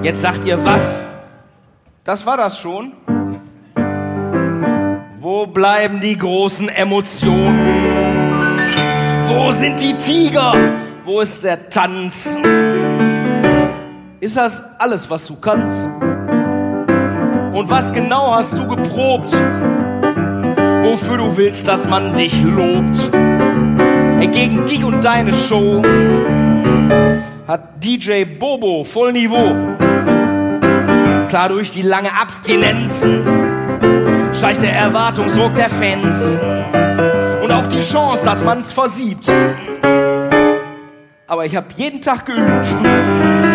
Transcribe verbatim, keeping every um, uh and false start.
Jetzt sagt ihr was? Das war das schon? Wo bleiben die großen Emotionen? Wo sind die Tiger? Wo ist der Tanz? Ist das alles, was du kannst? Und was genau hast du geprobt? Wofür du willst, dass man dich lobt? Ey, gegen dich und deine Show hat D J Bobo voll Niveau. Klar, durch die lange Abstinenz steigt der Erwartungsdruck der Fans und auch die Chance, dass man's versiebt. Aber ich hab jeden Tag geübt.